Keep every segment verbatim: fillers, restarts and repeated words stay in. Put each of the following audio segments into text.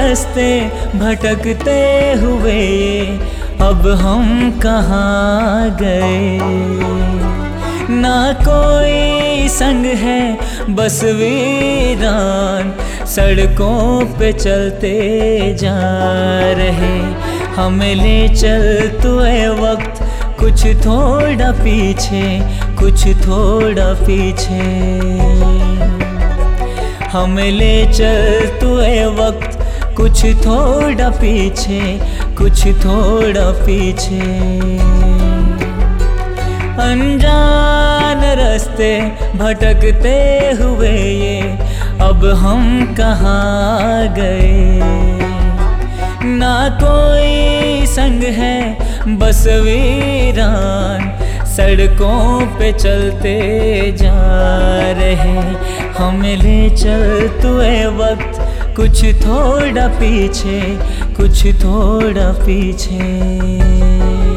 रास्ते भटकते हुए ये अब हम कहाँ गए। ना कोई संग है बस वीरान सड़कों पे चलते जा रहे। हमें ले चल तू ए वक्त कुछ थोड़ा पीछे, कुछ थोड़ा पीछे। हमें ले चल तू ए वक्त कुछ थोड़ा पीछे, कुछ थोड़ा पीछे। अनजान रास्ते भटकते हुए ये अब हम कहाँ गए। ना कोई संग है बस वीरान सड़कों पे चलते जा रहे। हमें ले चल तू ए वक्त कुछ थोड़ा पीछे, कुछ थोड़ा पीछे।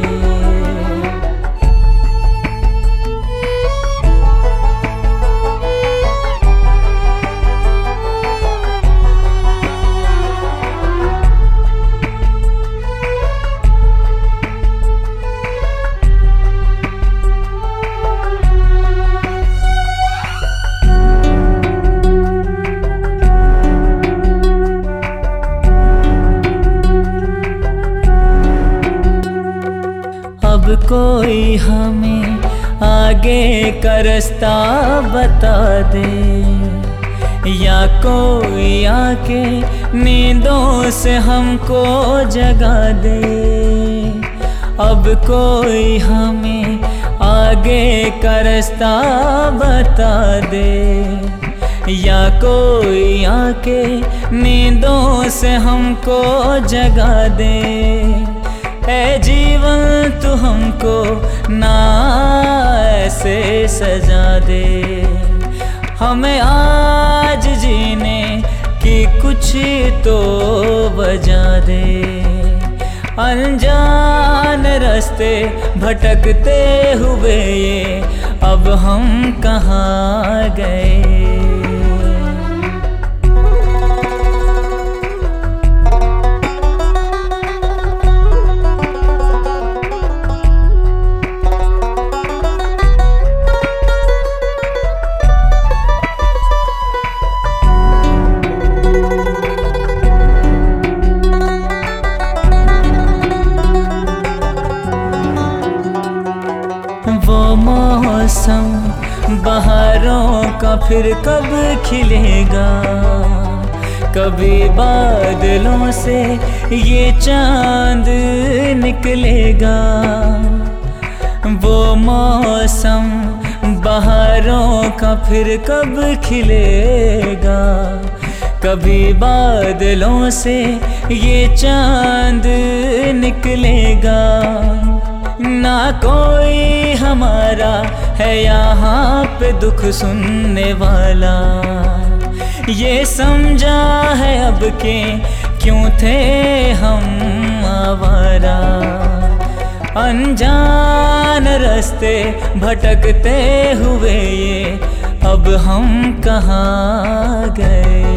अब कोई हमें आगे का रास्ता बता दे, या कोई आके नींदों से हमको जगा दे। अब कोई हमें आगे का रास्ता बता दे, या कोई आके नींदों से हमको जगा दे। ऐ जीवन तू हमको ना ऐसे सजा दे, हमें आज जीने की कुछ तो वजह दे। अनजान रास्ते भटकते हुए ये अब हम कहाँ गए। वो मौसम बहारों का फिर कब खिलेगा, कभी बादलों से ये चांद निकलेगा। वो मौसम बहारों का फिर कब खिलेगा, कभी बादलों से ये चांद निकलेगा। ना कोई हमारा है यहाँ पे दुख सुनने वाला, ये समझा है अब के क्यों थे हम आवारा। अनजान रास्ते भटकते हुए ये अब हम कहाँ गए।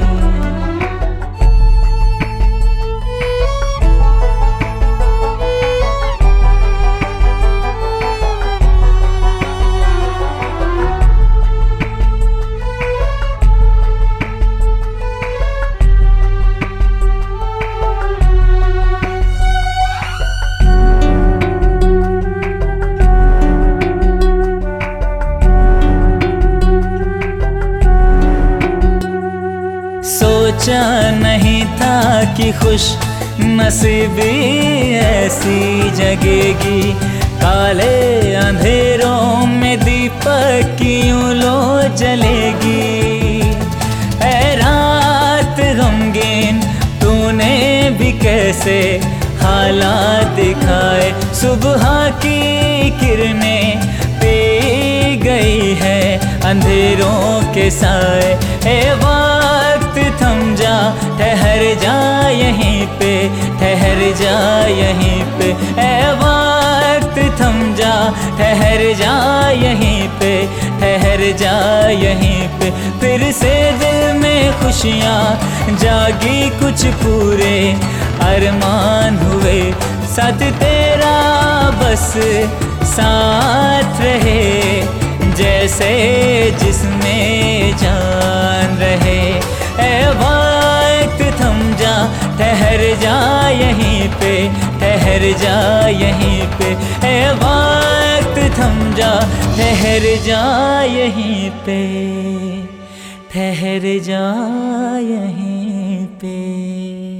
सोचा नहीं था कि खुश नसीबी ऐसी जगेगी, काले अंधेरों में दीपक की यूं लो जलेगी। ऐ रात गमगीन तूने भी कैसे हालात दिखाए, सुबह की किरणें पी गई है अंधेरों के साए। ए वक्त थम जा, ठहर जा यहीं पे, ठहर जा यहीं पे। ए वक्त थम जा, ठहर जा यहीं पे, ठहर जा यहीं पे। फिर से दिल में खुशियाँ जागी, कुछ पूरे अरमान हुए, साथ तेरा बस साथ रहे, जैसे जिसमें जान रहे। ए वक्त थम जा, ठहर जा यहीं पे, ठहर जा यहीं पे। ए वक्त थम जा, ठहर जा यहीं पे, ठहर जा यहीं पे।